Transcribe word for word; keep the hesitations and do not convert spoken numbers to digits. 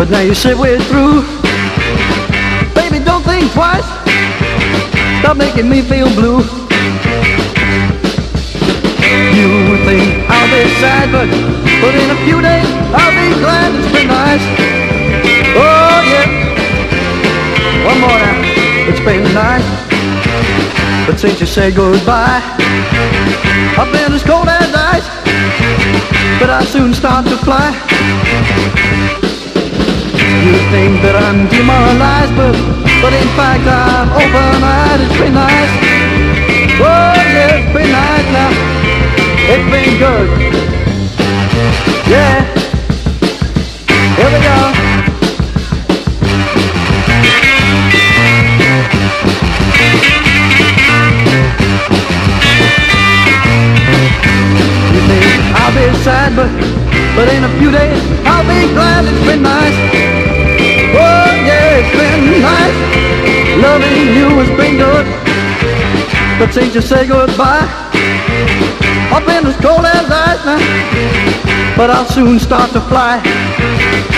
but now you say we're through. Baby, don't think twice. Stop making me feel blue. You think I'll be sad, but but in a few days I'll be glad. It's been nice. Oh yeah. One more now. It's been nice. But since you said goodbye, I've been as cold as ice, but I soon start to fly. You think that I'm demoralized, but but in fact I'm open-eyed. It's been nice. Oh yeah, it's been nice now. It's been good. Yeah. Here we go. You think I'll be sad, but but in a few days I'll be glad. It's been nice. Oh yeah, it's been nice. Loving you has been good, but since you say goodbye, I've been as cold as ice now, but I'll soon start to fly.